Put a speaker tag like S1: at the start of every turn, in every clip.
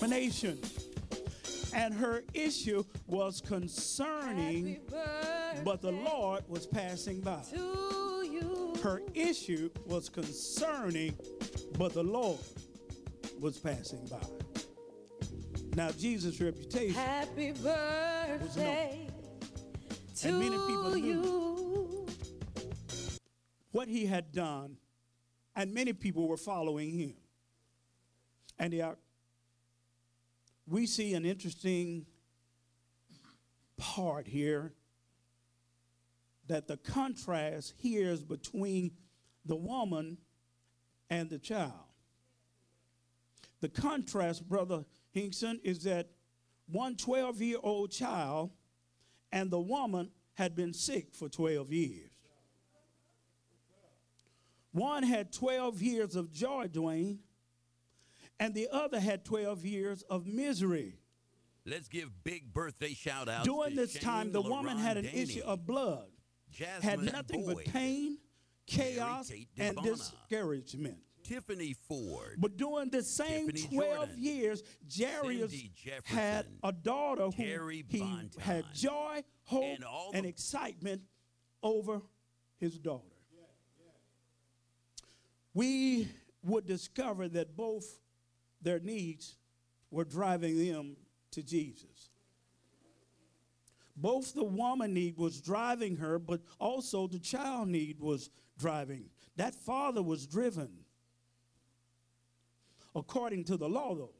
S1: divination. And her issue was concerning, but the Lord was passing by. Her issue was concerning, but the Lord was passing by. Now, Jesus' reputation
S2: Happy birthday to
S1: and many people knew
S2: you.
S1: what he had done, and many people were following him. And we see an interesting part here, that the contrast here is between the woman and the child. The contrast, Brother Hinkson, is that one 12-year-old child and the woman had been sick for 12 years. One had 12 years of joy, Dwayne, and the other had 12 years of misery.
S3: Let's give big birthday shout-outs.
S1: During this time, the woman had an issue of blood, had nothing but pain, chaos, and discouragement.
S3: Tiffany Ford.
S1: But during the same 12 years, Jairus had a daughter who he had joy, hope, and excitement over his daughter. We would discover that both their needs were driving them to Jesus. Both the woman need was driving her, but also the child need was driving. That father was driven. According to the law, though,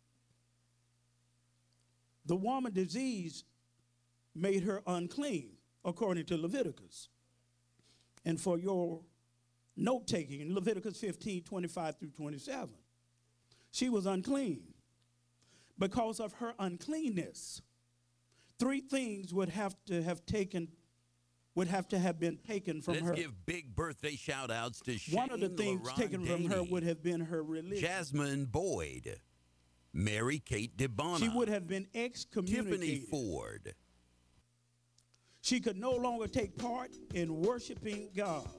S1: the woman disease made her unclean, according to Leviticus. And for your note-taking, in Leviticus 15:25 through 27, she was unclean. Because of her uncleanness, three things would have to have been taken from her.
S3: Let's give big birthday shout-outs to Shane
S1: One of the things taken from her would have been her religion.
S3: Jasmine Boyd, Mary Kate DeBona.
S1: She would have been excommunicated.
S3: Tiffany Ford.
S1: She could no longer take part in worshiping God.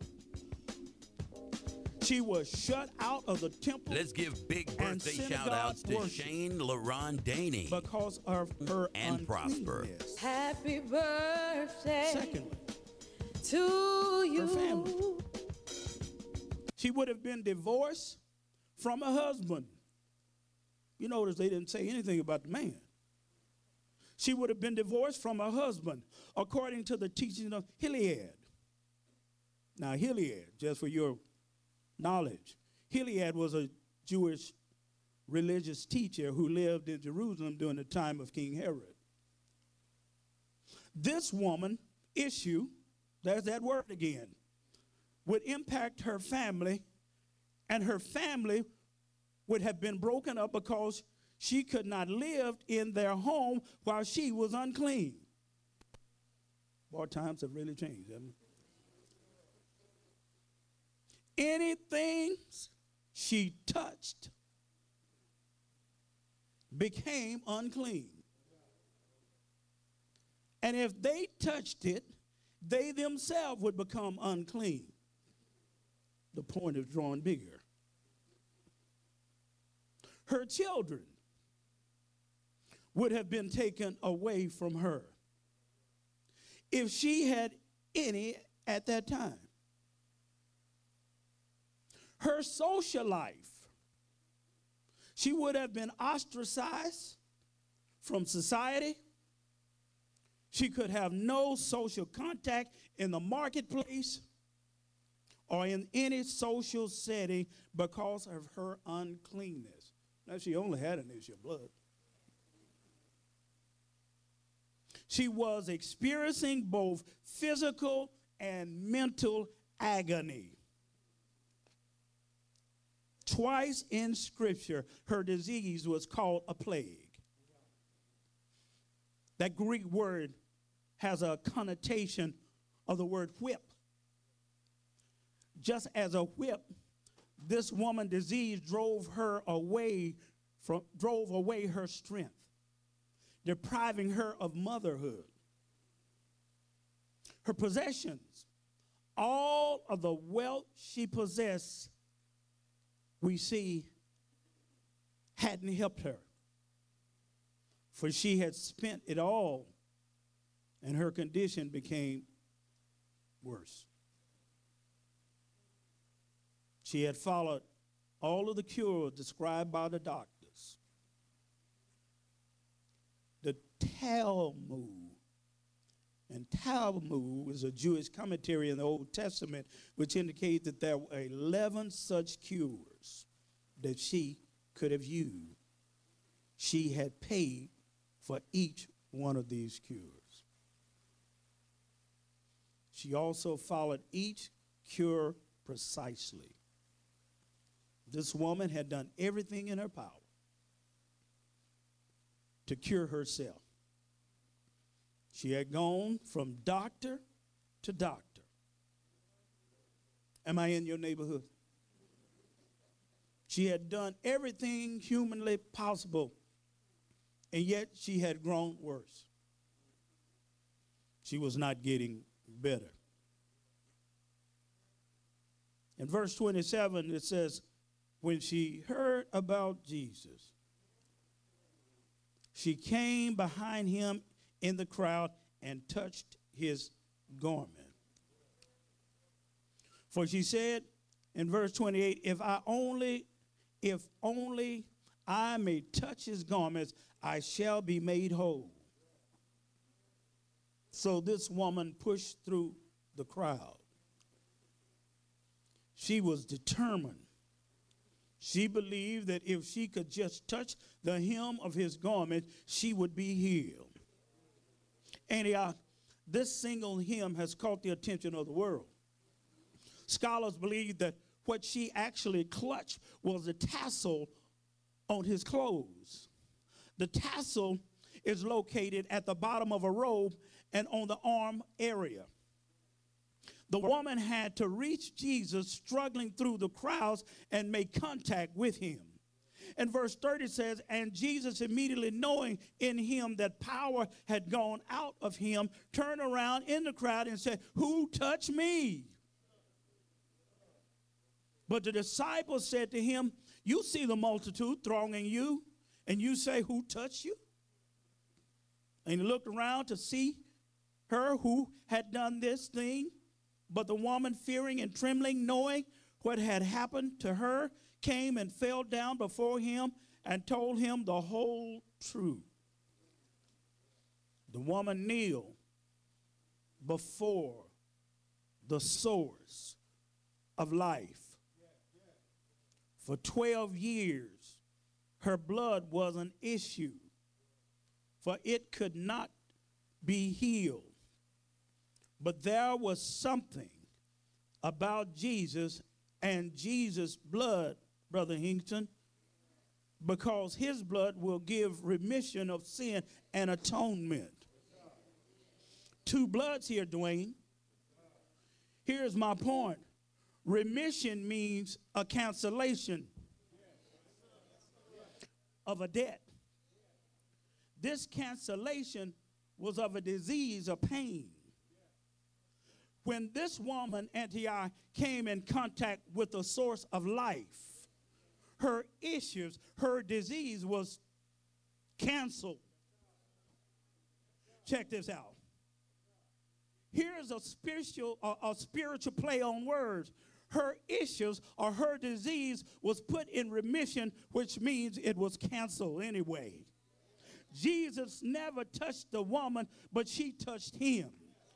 S1: She was shut out of the temple.
S3: Let's give big birthday shout-outs to Shane LaRon Daney
S1: because of her
S3: and Prosper.
S2: Happy birthday.
S1: Secondly,
S2: to you.
S1: Her family. She would have been divorced from her husband. You notice they didn't say anything about the man. She would have been divorced from her husband, according to the teaching of Hilliard. Now, Hilliard, just for your knowledge, Hilliard was a Jewish religious teacher who lived in Jerusalem during the time of King Herod. This woman issue, there's that word again, would impact her family, and her family would have been broken up because she could not live in their home while she was unclean. Boy, times have really changed, haven't they? Anything she touched became unclean. And if they touched it, they themselves would become unclean. The point is drawn bigger. Her children would have been taken away from her if she had any at that time. Her social life, she would have been ostracized from society. She could have no social contact in the marketplace or in any social setting because of her uncleanness. Now, she only had an issue of blood. She was experiencing both physical and mental agony. Twice in Scripture, her disease was called a plague. That Greek word has a connotation of the word whip. Just as a whip, this woman's disease drove away her strength, depriving her of motherhood. Her possessions, all of the wealth she possessed, we see hadn't helped her. for she had spent it all, and her condition became worse. She had followed all of the cures described by the doctors. The Talmud, and Talmud is a Jewish commentary in the Old Testament which indicates that there were 11 such cures that she could have used. She had paid for each one of these cures. She also followed each cure precisely. This woman had done everything in her power to cure herself. She had gone from doctor to doctor. Am I in your neighborhood? She had done everything humanly possible, and yet she had grown worse. She was not getting better. In verse 27, it says, when she heard about Jesus, she came behind him in the crowd and touched his garment. For she said in verse 28, if only I may touch his garments, I shall be made whole. So this woman pushed through the crowd. She was determined. She believed that if she could just touch the hem of his garment, she would be healed. And this single hem has caught the attention of the world. Scholars believe that what she actually clutched was a tassel on his clothes. The tassel is located at the bottom of a robe and on the arm area. The woman had to reach Jesus struggling through the crowds and make contact with him. And verse 30 says, and Jesus, immediately knowing in him that power had gone out of him, turned around in the crowd and said, who touched me? But the disciples said to him, you see the multitude thronging you, and you say, who touched you? And he looked around to see her who had done this thing. But the woman, fearing and trembling, knowing what had happened to her, came and fell down before him and told him the whole truth. The woman kneeled before the source of life. For 12 years, her blood was an issue, for it could not be healed. But there was something about Jesus and Jesus' blood, Brother Hinkson, because his blood will give remission of sin and atonement. Two bloods here, Dwayne. Here's my point. Remission means a cancellation of a debt. This cancellation was of a disease, a pain. When this woman, Antioch, came in contact with the source of life, her issues, her disease was canceled. Check this out. Here's a spiritual play on words. Her issues or her disease was put in remission, which means it was canceled anyway. Jesus never touched the woman, but she touched him.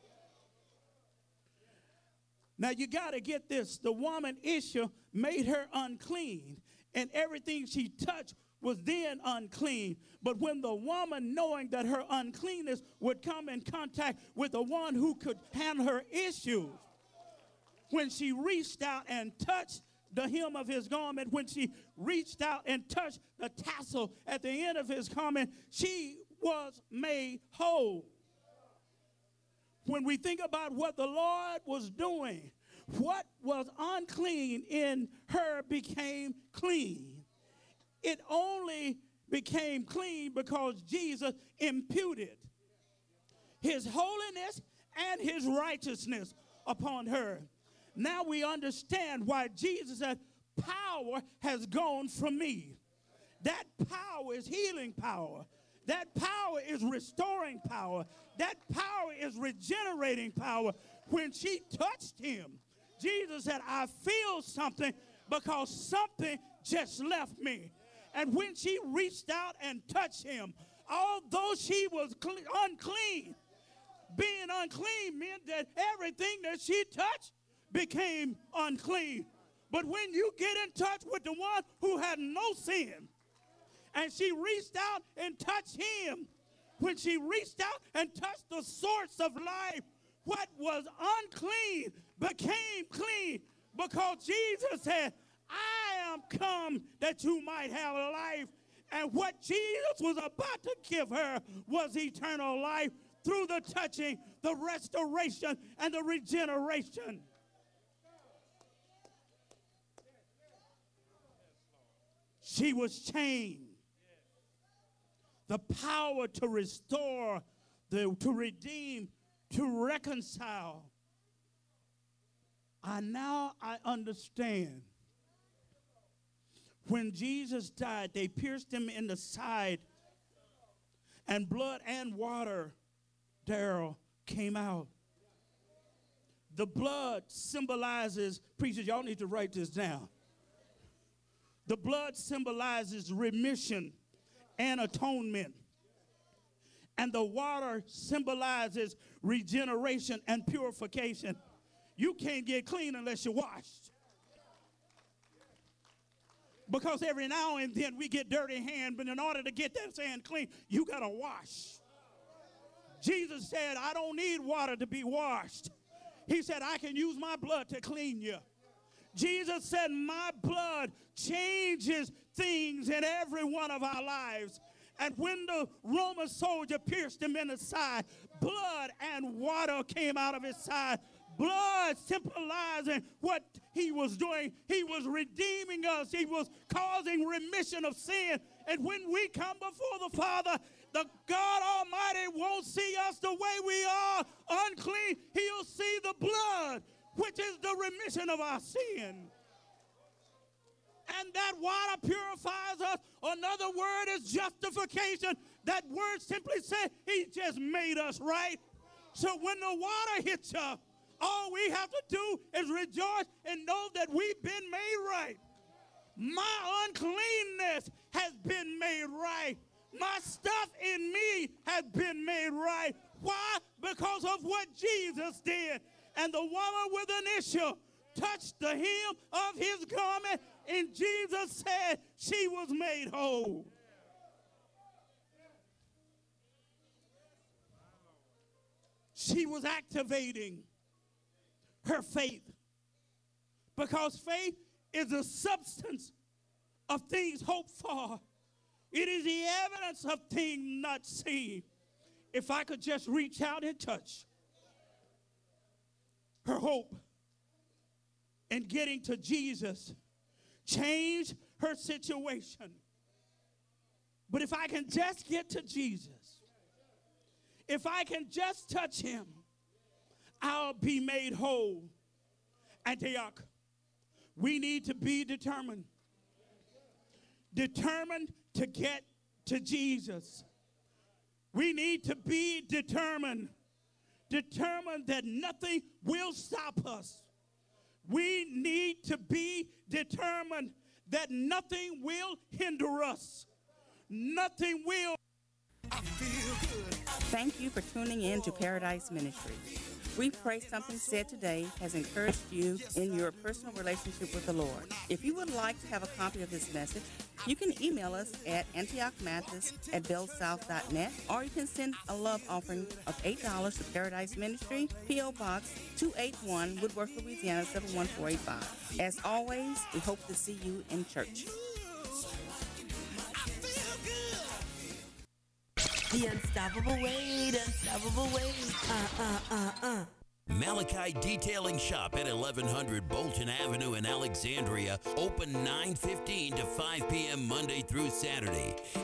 S1: Now you got to get this. The woman issue made her unclean, and everything she touched was then unclean. But when the woman, knowing that her uncleanness would come in contact with the one who could handle her issues, when she reached out and touched the hem of his garment, when she reached out and touched the tassel at the end of his garment, she was made whole. When we think about what the Lord was doing, what was unclean in her became clean. It only became clean because Jesus imputed his holiness and his righteousness upon her. Now we understand why Jesus said, power has gone from me. That power is healing power. That power is restoring power. That power is regenerating power. When she touched him, Jesus said, I feel something because something just left me. And when she reached out and touched him, although she was unclean, being unclean meant that everything that she touched became unclean. But when you get in touch with the one who had no sin, and she reached out and touched him, when she reached out and touched the source of life, what was unclean became clean, because Jesus said, I am come that you might have life. And what Jesus was about to give her was eternal life through the touching, the restoration, and the regeneration. She was changed. The power to restore, to redeem, to reconcile. I understand. When Jesus died, they pierced him in the side, and blood and water, Daryl, came out. The blood symbolizes, preachers, y'all need to write this down. The blood symbolizes remission and atonement. And the water symbolizes regeneration and purification. You can't get clean unless you're washed. Because every now and then we get dirty hands, but in order to get that hand clean, you got to wash. Jesus said, I don't need water to be washed. He said, I can use my blood to clean you. Jesus said, my blood changes things in every one of our lives. And when the Roman soldier pierced him in the side, blood and water came out of his side. Blood symbolizing what he was doing. He was redeeming us. He was causing remission of sin. And when we come before the Father, the God Almighty won't see us the way we are, unclean. He'll see the blood, which is the remission of our sin. And that water purifies us. Another word is justification. That word simply said he just made us right. So when the water hits us, all we have to do is rejoice and know that we've been made right. My uncleanness has been made right. My stuff in me has been made right. Why? Because of what Jesus did. And the woman with an issue touched the hem of his garment, and Jesus said she was made whole. She was activating her faith, because faith is the substance of things hoped for. It is the evidence of things not seen. If I could just reach out and touch her hope in getting to Jesus, change her situation. But if I can just get to Jesus, if I can just touch him, I'll be made whole. Antioch, we need to be determined. Determined to get to Jesus. We need to be determined. Determined that nothing will stop us. We need to be determined that nothing will hinder us. Nothing will.
S4: I feel good. Thank you for tuning in to Paradise Ministry. We pray something said today has encouraged you in your personal relationship with the Lord. If you would like to have a copy of this message, you can email us at antiochmathis@bellsouth.net, or you can send a love offering of $8 to Paradise Ministry, P.O. Box 281, Woodworth, Louisiana 71485. As always, we hope to see you in church.
S5: The unstoppable weight, unstoppable weight.
S3: Malachi Detailing Shop at 1100 Bolton Avenue in Alexandria, open 9:15 to 5 p.m. Monday through Saturday.